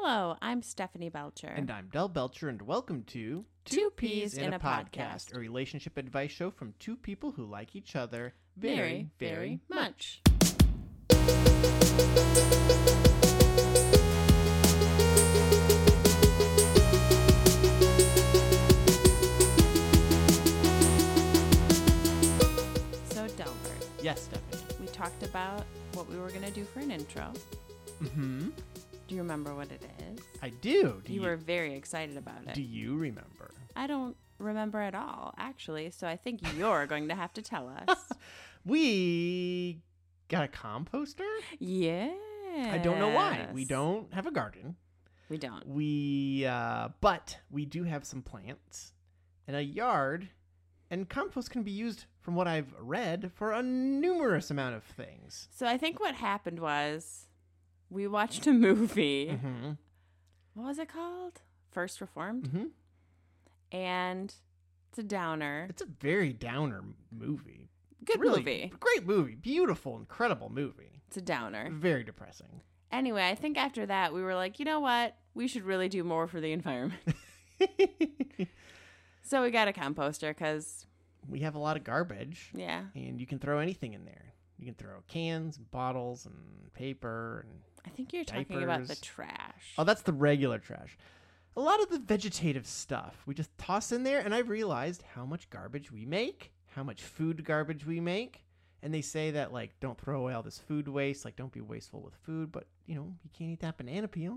Hello, I'm Stephanie Belcher. And I'm Del Belcher, and welcome to Two Peas in a Podcast. a relationship advice show from two people who like each other very, very much. So, Delbert. Yes, Stephanie. We talked about what we were going to do for an intro. Mm-hmm. Do you remember what it is? I do. You were very excited about it. Do you remember? I don't remember at all, actually, so I think you're going to have to tell us. We got a composter? Yeah. I don't know why. We don't have a garden. We don't. But we do have some plants and a yard, and compost can be used, from what I've read, for a numerous amount of things. So I think what happened was we watched a movie. Mm-hmm. What was it called? First Reformed? Mm-hmm. And it's a downer. It's a very downer movie. Good movie. Great movie. Beautiful, incredible movie. It's a downer. Very depressing. Anyway, I think after that we were like, you know what? We should really do more for the environment. So we got a composter because... we have a lot of garbage. Yeah. And you can throw anything in there. You can throw cans, and bottles, and paper, and I think you're talking about the diapers. trash. Oh, that's the regular trash. A lot of the vegetative stuff we just toss in there, and I've realized how much garbage we make, how much food garbage we make. And they say that, like, don't throw away all this food waste, like, don't be wasteful with food, but, you know, you can't eat that banana peel.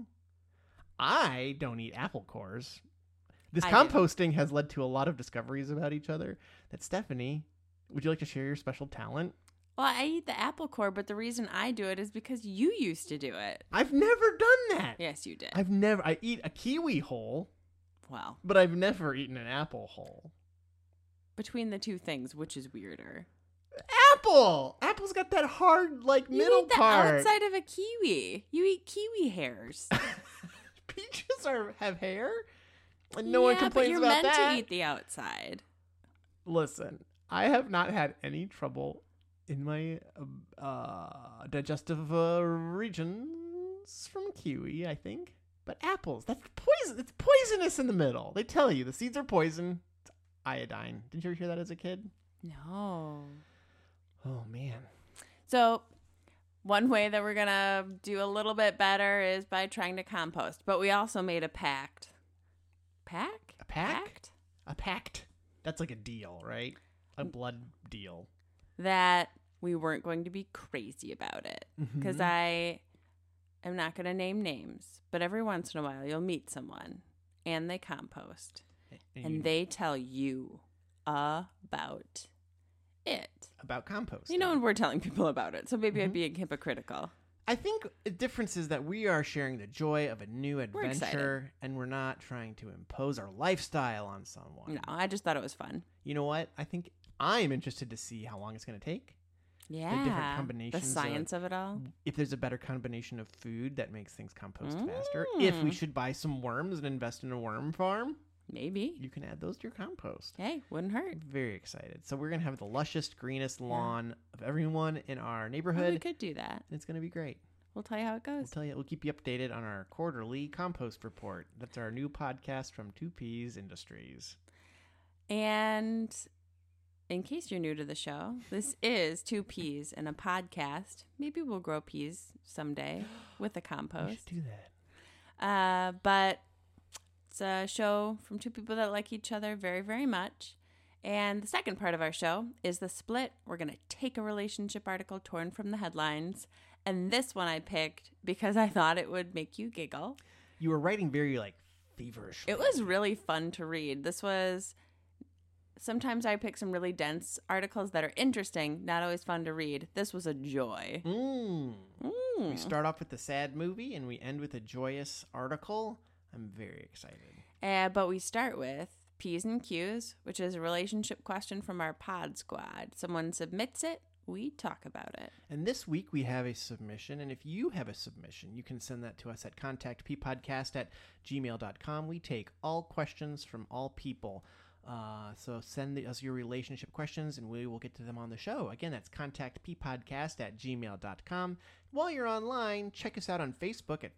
I don't eat apple cores. This I composting has led to a lot of discoveries about each other. That Stephanie, would you like to share your special talent? Well, I eat the apple core, but the reason I do it is because you used to do it. I've never done that. Yes, you did. I eat a kiwi whole, Well, but I've never eaten an apple whole. between the two things, which is weirder? Apple! Apple's got that hard, like, You middle eat the part. outside of a kiwi. You eat kiwi hairs. Peaches have hair, and no one complains but you're about meant that. to eat the outside. Listen, I have not had any trouble in my digestive regions from kiwi, I think. But apples, that's poison. It's poisonous in the middle. They tell you the seeds are poison. It's iodine. Didn't you ever hear that as a kid? No. Oh, man. So one way that we're going to do a little bit better is by trying to compost. But we also made a pact. Pact? A pact? A pact. That's like a deal, right? A blood deal. That we weren't going to be crazy about it. Because I am not going to name names. But every once in a while, you'll meet someone and they compost. And they tell you about it. About compost. You know, and we're telling people about it. So maybe I'm being hypocritical. I think the difference is that we are sharing the joy of a new adventure, and we're not trying to impose our lifestyle on someone. No, I just thought it was fun. You know what? I think I'm interested to see how long it's going to take. Yeah. The different combinations. The science of it all. If there's a better combination of food that makes things compost faster. If we should buy some worms and invest in a worm farm. Maybe. You can add those to your compost. Hey, wouldn't hurt. Very excited. So we're going to have the lushest, greenest lawn of everyone in our neighborhood. Well, we could do that. And it's going to be great. We'll tell you how it goes. We'll keep you updated on our quarterly compost report. That's our new podcast from Two Peas Industries. And in case you're new to the show, this is Two Peas in a Podcast. Maybe we'll grow peas someday with a compost. We should do that. But it's a show from two people that like each other very, very much. And the second part of our show is the split. We're going to take a relationship article torn from the headlines. And this one I picked because I thought it would make you giggle. You were writing very, feverishly. It was really fun to read. Sometimes I pick some really dense articles that are interesting, not always fun to read. This was a joy. We start off with the sad movie and we end with a joyous article. I'm very excited. But we start with P's and Q's, which is a relationship question from our pod squad. Someone submits it, we talk about it. And this week we have a submission, and if you have a submission, you can send that to us at contactppodcast@gmail.com. We take all questions from all people. So send us your relationship questions and we will get to them on the show. Again, that's contactppodcast@gmail.com. While you're online, check us out on Facebook at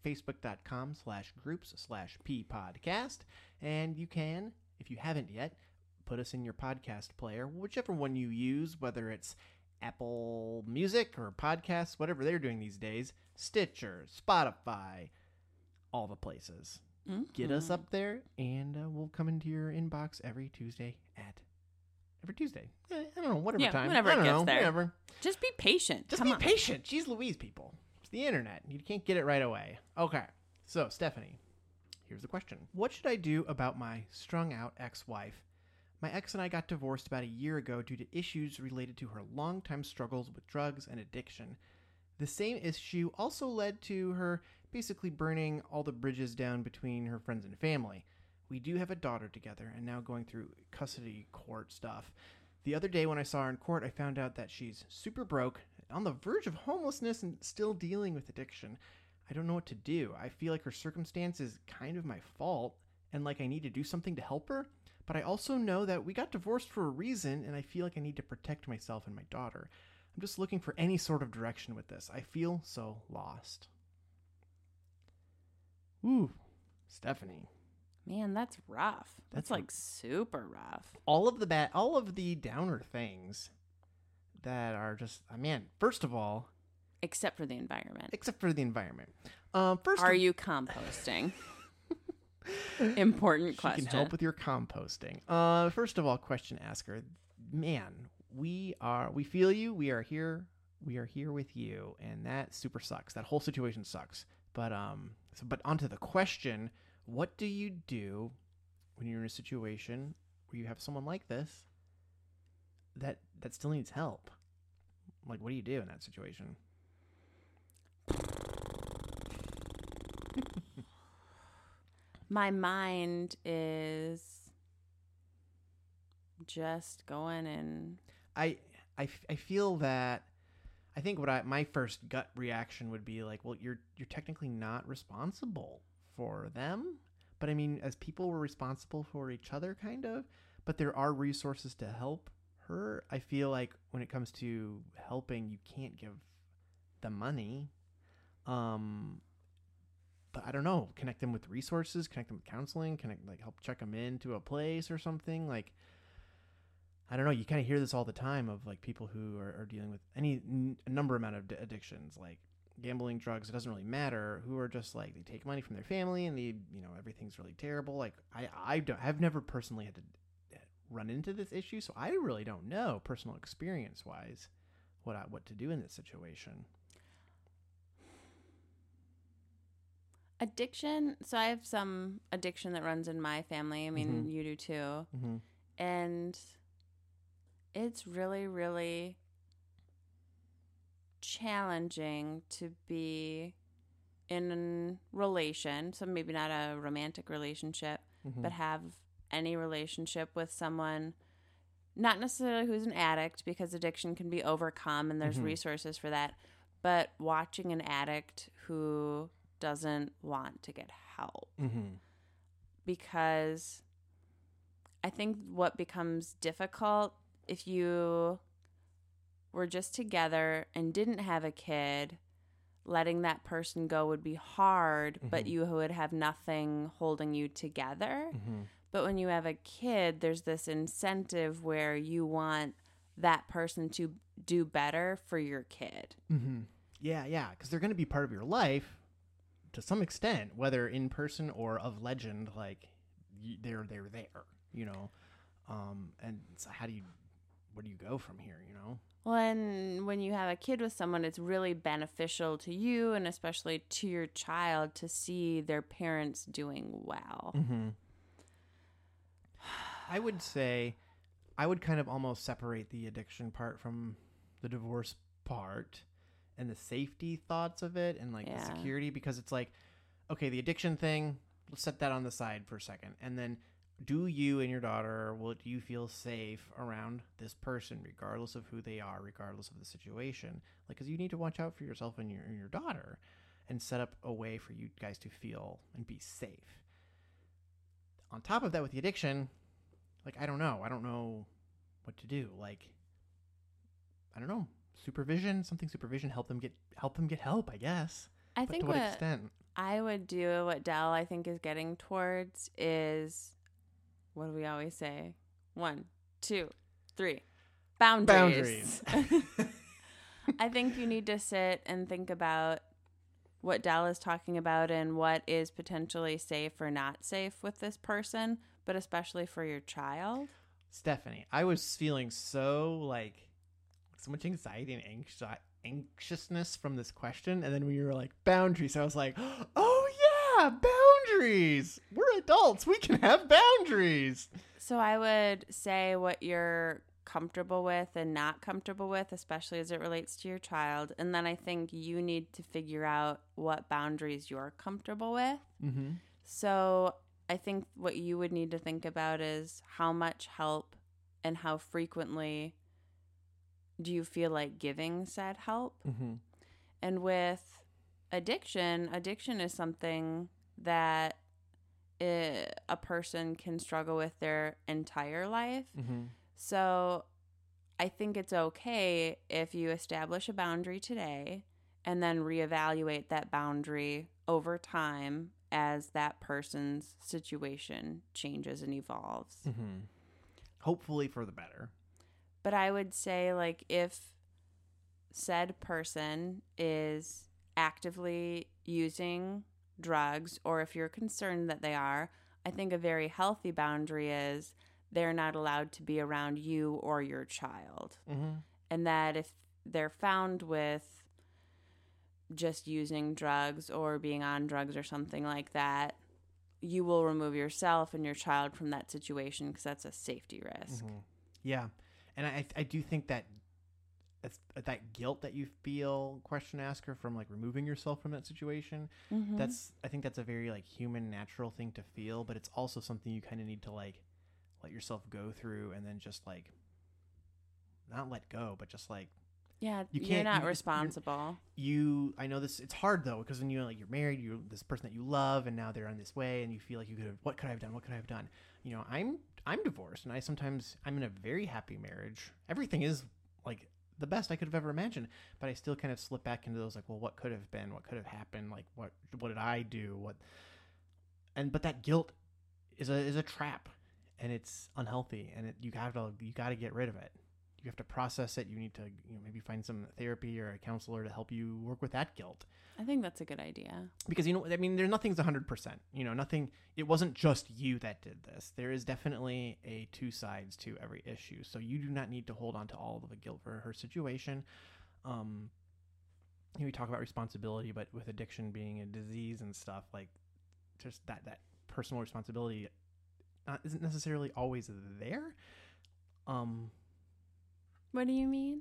facebook.com/groups/ppodcast. And you can, if you haven't yet, put us in your podcast player, whichever one you use, whether it's Apple Music or podcasts, whatever they're doing these days, Stitcher, Spotify, all the places. Mm-hmm. Get us up there, and we'll come into your inbox every Tuesday. I don't know, whatever time. Whenever it gets there. Whatever. Just be patient. Just be patient. Jeez Louise, people. It's the internet. You can't get it right away. Okay. So, Stephanie, here's the question. What should I do about my strung-out ex-wife? My ex and I got divorced about a year ago due to issues related to her long-time struggles with drugs and addiction. The same issue also led to her basically burning all the bridges down between her friends and family. We do have a daughter together and now going through custody court stuff. The other day when I saw her in court, I found out that she's super broke, on the verge of homelessness, and still dealing with addiction. I don't know what to do. I feel like her circumstance is kind of my fault and like I need to do something to help her. But I also know that we got divorced for a reason, and I feel like I need to protect myself and my daughter. I'm just looking for any sort of direction with this. I feel so lost. Ooh, Stephanie. Man, that's rough. That's like super rough. All of the downer things that are just, man, first of all. Except for the environment. Are you composting? Important question. She can help with your composting. First of all, question asker. Man, we feel you. We are here with you, and that super sucks. That whole situation sucks. But onto the question, what do you do when you're in a situation where you have someone like this that still needs help? Like, what do you do in that situation? My mind is just going and I feel that I think my first gut reaction would be like, well, you're technically not responsible for them, but I mean, as people, we're responsible for each other, kind of. But there are resources to help her. I feel like when it comes to helping, you can't give the money. But I don't know. Connect them with resources. Connect them with counseling. Help check them into a place or something. Like, I don't know. You kind of hear this all the time of like people who are dealing with a number amount of addictions, like gambling, drugs. It doesn't really matter. Who are just like, they take money from their family and everything's really terrible. Like I've never personally had to run into this issue, so I really don't know personal experience wise what to do in this situation. Addiction. So I have some addiction that runs in my family. I mean, you do too. Mm-hmm. And it's really, really challenging to be in a relation. So maybe not a romantic relationship, but have any relationship with someone, not necessarily who's an addict, because addiction can be overcome and there's resources for that. But watching an addict who doesn't want to get help, because I think what becomes difficult if you were just together and didn't have a kid, letting that person go would be hard, but you would have nothing holding you together. But when you have a kid, there's this incentive where you want that person to do better for your kid. Yeah, because they're going to be part of your life to some extent, whether in person or of legend. Like they're there, and so where do you go from here, Well, and when you have a kid with someone, it's really beneficial to you and especially to your child to see their parents doing well. I would say I would kind of almost separate the addiction part from the divorce part and the safety thoughts of it and the security, because it's like, okay, the addiction thing, let's set that on the side for a second. And then do you and your daughter, do you feel safe around this person, regardless of who they are, regardless of the situation? Like, because you need to watch out for yourself and your daughter and set up a way for you guys to feel and be safe. On top of that, with the addiction, like, I don't know what to do. Like, I don't know. Supervision, help them get help, I guess. I But think to what what extent? I would do, what Dell I think is getting towards is, what do we always say? 1, 2, 3. Boundaries. I think you need to sit and think about what Dell is talking about and what is potentially safe or not safe with this person, but especially for your child. Stephanie, I was feeling so much anxiety and anxiousness from this question, and then when you were like boundaries, I was like, oh yeah, boundaries. We're adults. We can have boundaries. So I would say what you're comfortable with and not comfortable with, especially as it relates to your child. And then I think you need to figure out what boundaries you're comfortable with. Mm-hmm. So I think what you would need to think about is how much help and how frequently do you feel like giving said help? Mm-hmm. And with addiction is something that a person can struggle with their entire life. Mm-hmm. So I think it's okay if you establish a boundary today and then reevaluate that boundary over time as that person's situation changes and evolves. Mm-hmm. Hopefully for the better. But I would say, like, if said person is actively using drugs, or if you're concerned that they are, I think a very healthy boundary is they're not allowed to be around you or your child. Mm-hmm. And that if they're found with just using drugs or being on drugs or something like that, you will remove yourself and your child from that situation because that's a safety risk. Mm-hmm. Yeah. And I do think that that guilt that you feel, question asker, from like removing yourself from that situation, Mm-hmm. I think that's a very like human, natural thing to feel, but it's also something you kind of need to like let yourself go through, and then just like not let go, but just like, Yeah, you you're can't- not you- responsible. I know this, it's hard though, because when you're married, you're this person that you love, and now they're on this way, and you feel like what could I have done? You know, I'm divorced, and I'm in a very happy marriage. Everything is like the best I could have ever imagined, but I still kind of slip back into those like, well, what could have been, what could have happened, like what did I do, but that guilt is a trap, and it's unhealthy, and you got to get rid of it. You have to process it. You need to maybe find some therapy or a counselor to help you work with that guilt. I think that's a good idea. Because, nothing's 100%. Nothing, it wasn't just you that did this. There is definitely two sides to every issue. So you do not need to hold on to all of the guilt for her situation. We talk about responsibility, but with addiction being a disease and stuff, like just that personal responsibility isn't necessarily always there. What do you mean?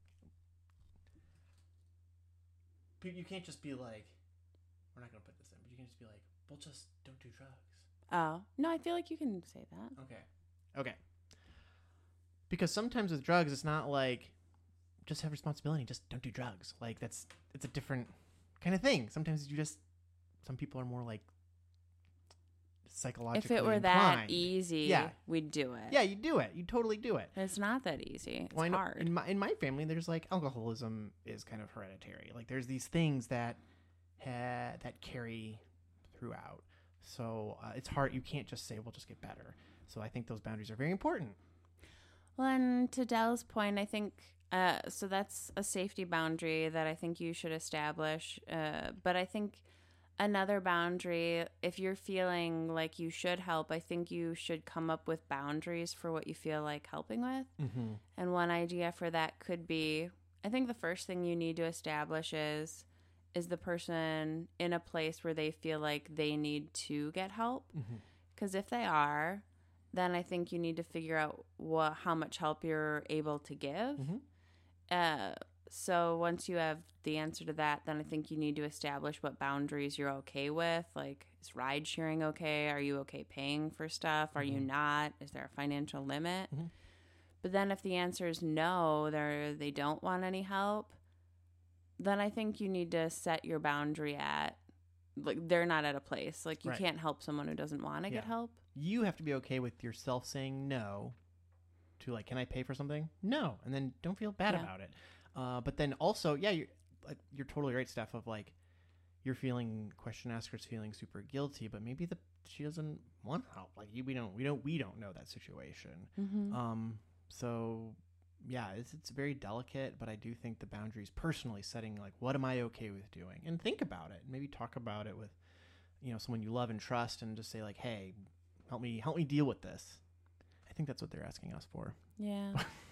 You can't just be like, we're not going to put this in, but you can just be like, well, just don't do drugs. Oh, no, I feel like you can say that. Okay. Because sometimes with drugs, it's not like, just have responsibility, just don't do drugs. Like, it's a different kind of thing. Sometimes some people are more like psychologically If it were inclined. that easy, Yeah. we'd do it. Yeah, you do it. You totally do it. It's not that easy. It's Well, I know hard. in my family, there's like alcoholism is kind of hereditary. Like there's these things that carry throughout. So it's hard. You can't just say, "Well, just get better." So I think those boundaries are very important. Well, and to Dell's point, I think so that's a safety boundary that I think you should establish. But I think another boundary, if you're feeling like you should help, I think you should come up with boundaries for what you feel like helping with. Mm-hmm. And one idea for that could be, I think the first thing you need to establish is the person in a place where they feel like they need to get help? Mm-hmm. Because if they are, then I think you need to figure out how much help you're able to give. Mm-hmm. So once you have the answer to that, then I think you need to establish what boundaries you're okay with. Like, is ride sharing okay? Are you okay paying for stuff? Are you not? Is there a financial limit? Mm-hmm. But then if the answer is no, they don't want any help, then I think you need to set your boundary at like they're not at a place. Like you Right. can't help someone who doesn't want to get Yeah. help. You have to be okay with yourself saying no to like, can I pay for something? No. And then don't feel bad Yeah. about it. But then also, yeah, you're totally right, Steph, of like, you're feeling, question asker's feeling super guilty, but maybe she doesn't want help. Like we don't know that situation. Mm-hmm. So yeah, it's very delicate, but I do think the boundaries personally setting, like, what am I okay with doing? And think about it. Maybe talk about it with, someone you love and trust, and just say like, hey, help me deal with this. I think that's what they're asking us for. Yeah.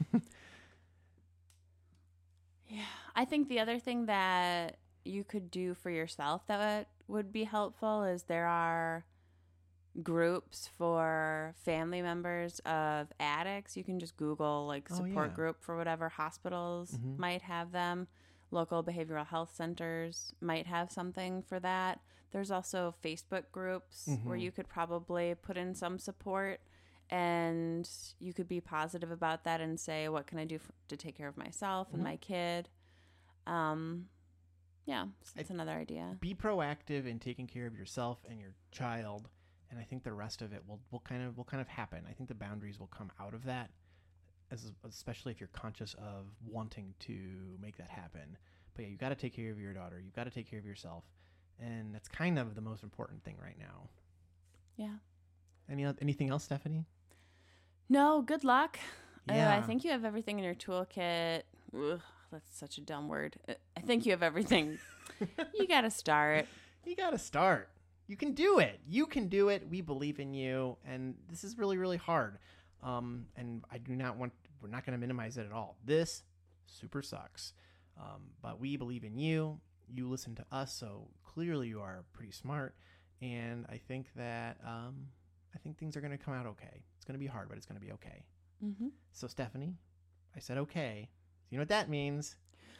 Yeah. I think the other thing that you could do for yourself that would be helpful is there are groups for family members of addicts. You can just Google like support group for whatever hospitals might have them. Local behavioral health centers might have something for that. There's also Facebook groups where you could probably put in some support, and you could be positive about that and say, what can I do to take care of myself and my kid? Yeah, so that's another idea. Be proactive in taking care of yourself and your child, and I think the rest of it will kind of happen. I think the boundaries will come out of that, especially if you're conscious of wanting to make that happen. But yeah, you got to take care of your daughter. You've got to take care of yourself, and that's kind of the most important thing right now. Yeah. Anything else, Stephanie? No, good luck. Yeah. I think you have everything in your toolkit. Ugh, that's such a dumb word. I think you have everything. You got to start. You got to start. You can do it. You can do it. We believe in you. And this is really, really hard. And we're not going to minimize it at all. This super sucks. But we believe in you. You listen to us. So clearly you are pretty smart. And I think that, things are going to come out okay. It's going to be hard, but it's going to be okay. Mm-hmm. So Stephanie, I said okay. So you know what that means?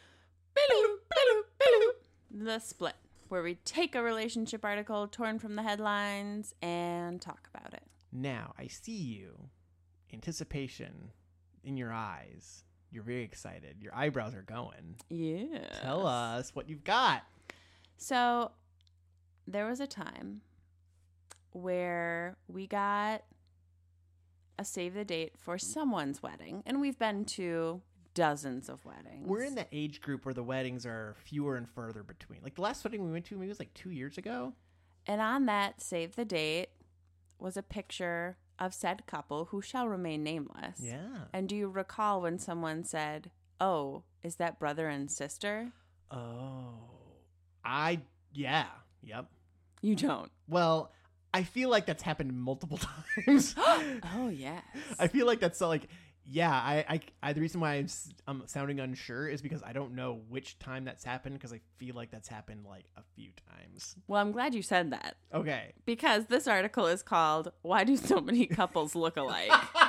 The Split, where we take a relationship article torn from the headlines and talk about it. Now, I see you. Anticipation in your eyes. You're very excited. Your eyebrows are going. Yeah. Tell us what you've got. So, there was a time where we got a save the date for someone's wedding, and we've been to dozens of weddings. We're in the age group where the weddings are fewer and further between. Like the last wedding we went to, maybe it was like 2 years ago. And on that save the date was a picture of said couple who shall remain nameless. Yeah. And do you recall when someone said, "Oh, is that brother and sister?" Oh. Yep. You don't. Well, I feel like that's happened multiple times. Oh, yes. I feel like that's like, yeah, I the reason why I'm sounding unsure is because I don't know which time that's happened, because I feel like that's happened like a few times. Well, I'm glad you said that, Okay. because this article is called "Why Do So Many Couples Look Alike?"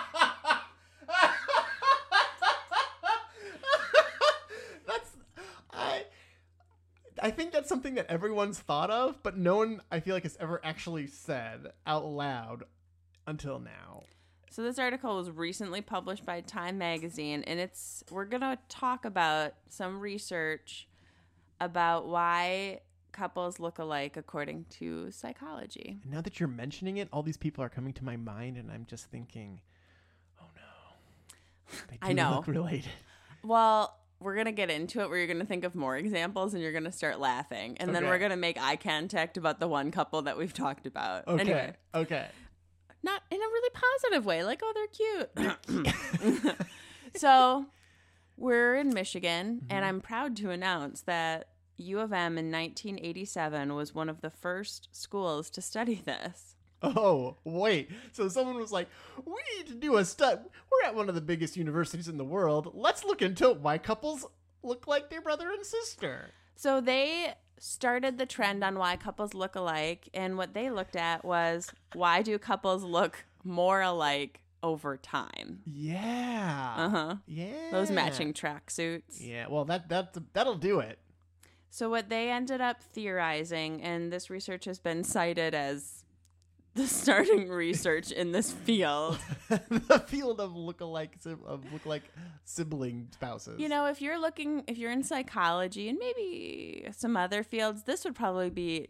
I think that's something that everyone's thought of, but no one, I feel like, has ever actually said out loud until now. So this article was recently published by Time Magazine, and we're going to talk about some research about why couples look alike according to psychology. And now that you're mentioning it, all these people are coming to my mind, and I'm just thinking, oh no. They do I know. look related. Well, we're going to get into it where you're going to think of more examples and you're going to start laughing. And then Okay. we're going to make eye contact about the one couple that we've talked about. Okay. Anyway, Okay. not in a really positive way. Like, oh, they're cute. So we're in Michigan, and I'm proud to announce that U of M in 1987 was one of the first schools to study this. Oh, wait. So someone was like, we need to do a study. We're at one of the biggest universities in the world. Let's look into why couples look like their brother and sister. So they started the trend on why couples look alike, and what they looked at was, why do couples look more alike over time? Yeah. Uh-huh. Yeah. Those matching tracksuits. Yeah. Well, that'll do it. So what they ended up theorizing, and this research has been cited as the starting research in this field. The field of look-alike sibling spouses. You know, if you're in psychology and maybe some other fields, this would probably be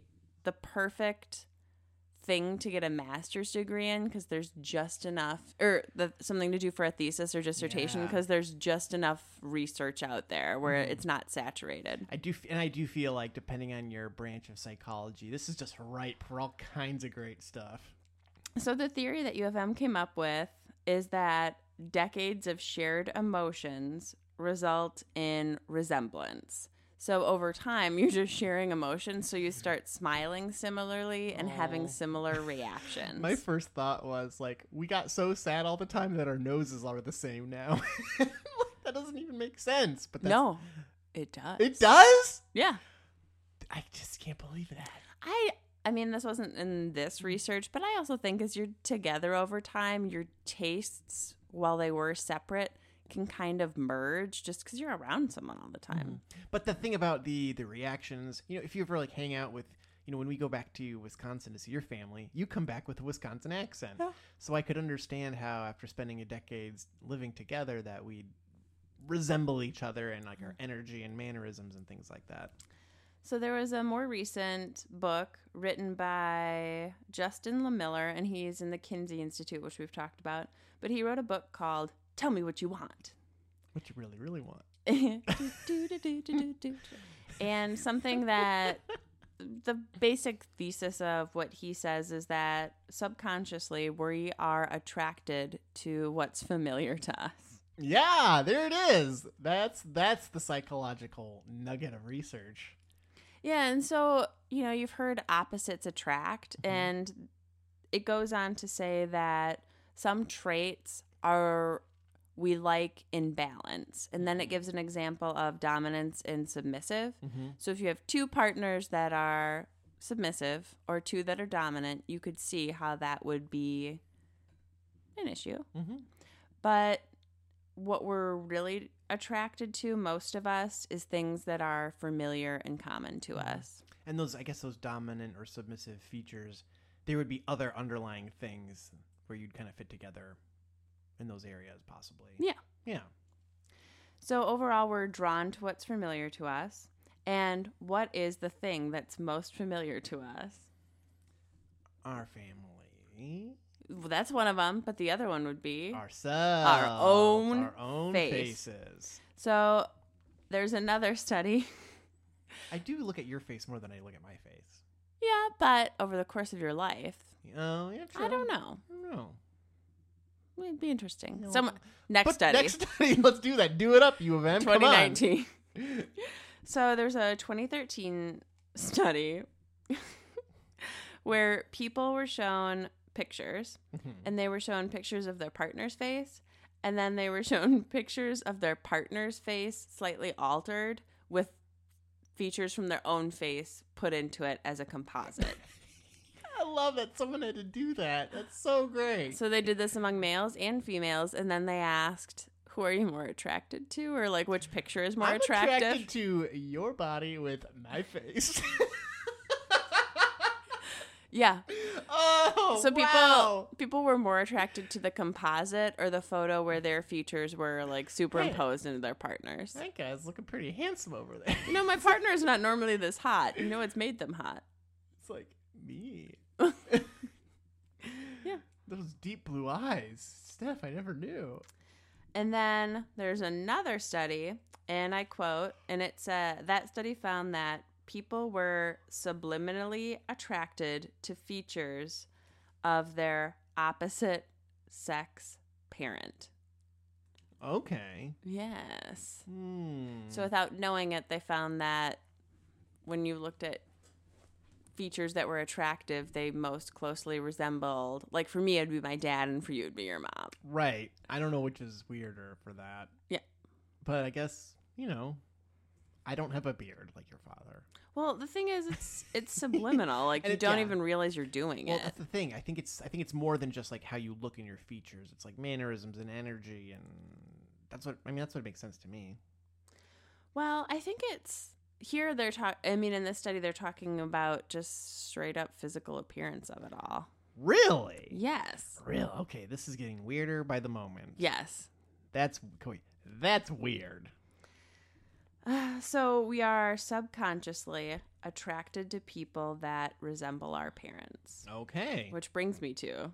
the perfect thing to get a master's degree in because there's just enough, or something to do for a thesis or dissertation because there's just enough research out there where it's not saturated. I do feel like, depending on your branch of psychology, this is just ripe for all kinds of great stuff. So the theory that U of M came up with is that decades of shared emotions result in resemblance. So over time, you're just sharing emotions, so you start smiling similarly and having similar reactions. My first thought was, like, we got so sad all the time that our noses are the same now. That doesn't even make sense. But no, it does. It does? Yeah. I just can't believe that. I mean, this wasn't in this research, but I also think as you're together over time, your tastes, while they were separate, can kind of merge just because you're around someone all the time. But the thing about the reactions, if you ever like hang out with, when we go back to Wisconsin to see your family, you come back with a Wisconsin accent. Yeah. So I could understand how after spending a decade living together that we'd resemble each other and like our energy and mannerisms and things like that. So there was a more recent book written by Justin LaMiller, and he's in the Kinsey Institute, which we've talked about. But he wrote a book called Tell Me What You Want. What you really, really want. And something that the basic thesis of what he says is that subconsciously we are attracted to what's familiar to us. Yeah, there it is. That's the psychological nugget of research. Yeah, and so, you've heard opposites attract, and it goes on to say that some traits we like in balance. And then it gives an example of dominance and submissive. So if you have two partners that are submissive or two that are dominant, you could see how that would be an issue. But what we're really attracted to, most of us, is things that are familiar and common to us. And those dominant or submissive features, there would be other underlying things where you'd kind of fit together in those areas, possibly. Yeah. So overall, we're drawn to what's familiar to us. And what is the thing that's most familiar to us? Our family. Well, that's one of them, but the other one would be ourselves. Our own faces. So there's another study. I do look at your face more than I look at my face. Yeah, but over the course of your life. Oh, yeah, true. I don't know. It'd be interesting. Next study. Let's do that. Do it up, U of M. 2019. So there's a 2013 study where people were shown pictures, and they were shown pictures of their partner's face, and then they were shown pictures of their partner's face slightly altered with features from their own face put into it as a composite. I love that someone had to do that. That's so great. So they did this among males and females, and then they asked, who are you more attracted to, or like which picture is more attractive? I'm attracted to your body with my face. Yeah. Oh, so people were more attracted to the composite or the photo where their features were like superimposed into their partners. That guy's looking pretty handsome over there. My partner is not normally this hot. What's made them hot? It's like me. Yeah. Those deep blue eyes. Steph, I never knew. And then there's another study, and I quote, and it said that study found that people were subliminally attracted to features of their opposite sex parent. Okay. Yes. So without knowing it, they found that when you looked at features that were attractive, they most closely resembled, like for me, it'd be my dad, and for you, it'd be your mom. Right. I don't know which is weirder for that. Yeah. But I guess, I don't have a beard like your father. Well, the thing is, it's subliminal. Like you don't even realize you're doing it. Well, that's the thing. I think it's more than just like how you look in your features. It's like mannerisms and energy, and that's what makes sense to me. Well, I think it's here they're in this study they're talking about just straight up physical appearance of it all. Really? Yes. Real. Okay, this is getting weirder by the moment. Yes. That's weird. So we are subconsciously attracted to people that resemble our parents. Okay. Which brings me to...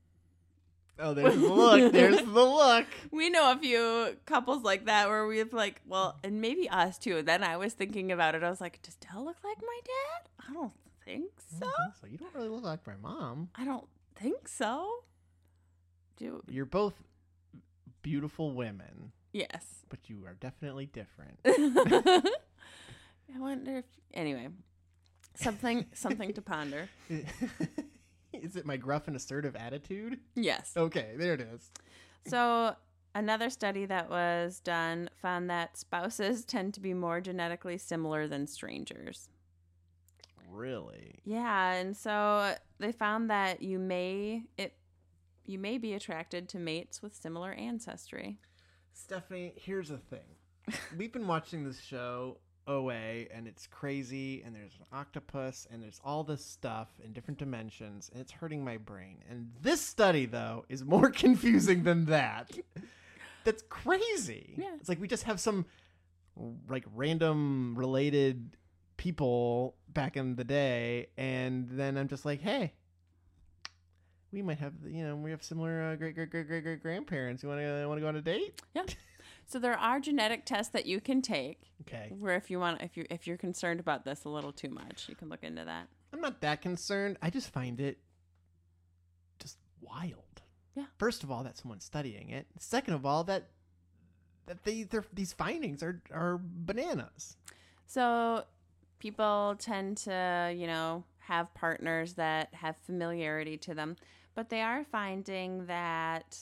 Oh, there's the look. There's the look. We know a few couples like that where we've like, well, and maybe us too. Then I was thinking about it. I was like, does Dell look like my dad? I don't think so. So you don't really look like my mom. I don't think so. You're both beautiful women. Yes. But you are definitely different. I wonder if... Anyway, something to ponder. Is it my gruff and assertive attitude? Yes. Okay, there it is. So another study that was done found that spouses tend to be more genetically similar than strangers. Really? Yeah, and so they found that you may be attracted to mates with similar ancestry. Stephanie, here's the thing. We've been watching this show, OA, and it's crazy, and there's an octopus, and there's all this stuff in different dimensions, and it's hurting my brain. And this study, though, is more confusing than that. That's crazy. Yeah. It's like we just have some, like, random related people back in the day, and then I'm just like, hey, we might have, we have similar great grandparents. You want to go on a date? Yeah. So there are genetic tests that you can take. Okay. Where if you're concerned about this a little too much, you can look into that. I'm not that concerned. I just find it just wild. Yeah. First of all, that someone's studying it. Second of all, that these findings are bananas. So people tend to, have partners that have familiarity to them, but they are finding that.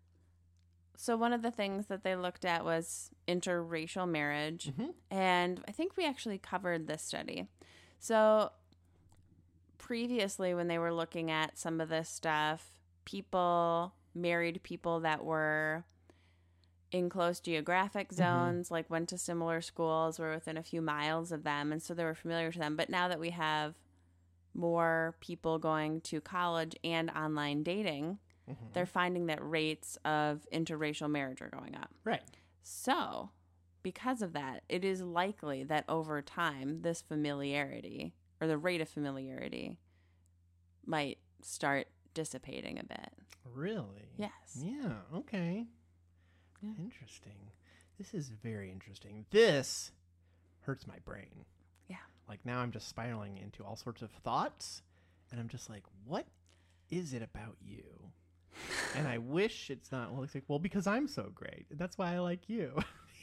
So one of the things that they looked at was interracial marriage, and I think we actually covered this study. So previously when they were looking at some of this stuff, people married people that were in close geographic zones, like went to similar schools, were within a few miles of them, and so they were familiar to them. But now that we have more people going to college and online dating, they're finding that rates of interracial marriage are going up. Right. So, because of that, it is likely that over time, this familiarity, or the rate of familiarity, might start dissipating a bit. Really? Yes. Yeah, okay. Yeah. Interesting. This is very interesting. This hurts my brain. Yeah. Like now I'm just spiraling into all sorts of thoughts, and I'm just like, what is it about you? And I wish it's not, well, it's like, well, because I'm so great. That's why I like you.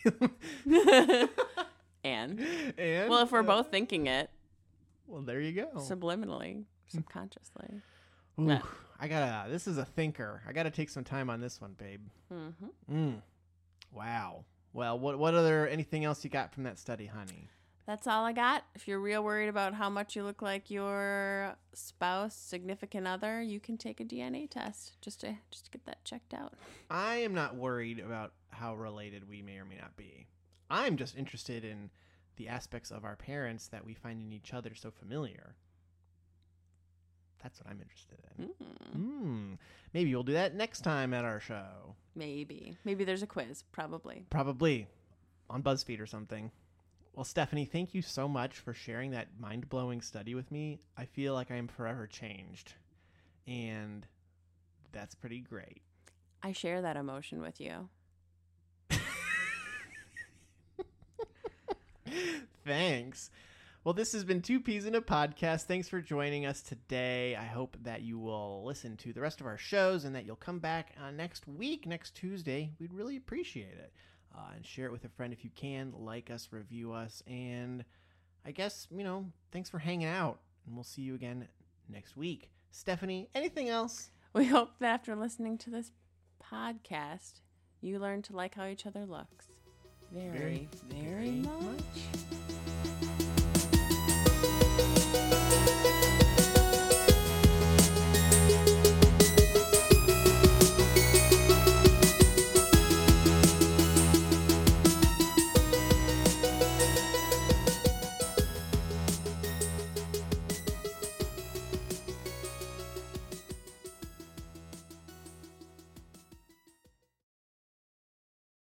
And? Well, if we're both thinking it. Well, there you go. Subliminally, subconsciously. Ooh, Yeah. This is a thinker. I gotta take some time on this one, babe. Wow. Well, anything else you got from that study, honey? That's all I got. If you're real worried about how much you look like your spouse, significant other, you can take a DNA test just to get that checked out. I am not worried about how related we may or may not be. I'm just interested in the aspects of our parents that we find in each other so familiar. That's what I'm interested in. Maybe we'll do that next time at our show. Maybe there's a quiz. Probably on BuzzFeed or something. Well, Stephanie, thank you so much for sharing that mind-blowing study with me. I feel like I am forever changed, and that's pretty great. I share that emotion with you. Thanks. Well, this has been Two Peas in a Podcast. Thanks for joining us today. I hope that you will listen to the rest of our shows and that you'll come back next week, next Tuesday. We'd really appreciate it. And share it with a friend if you can. Like us, review us, and I guess, thanks for hanging out. And we'll see you again next week. Stephanie, anything else? We hope that after listening to this podcast, you learn to like how each other looks. Very, very much.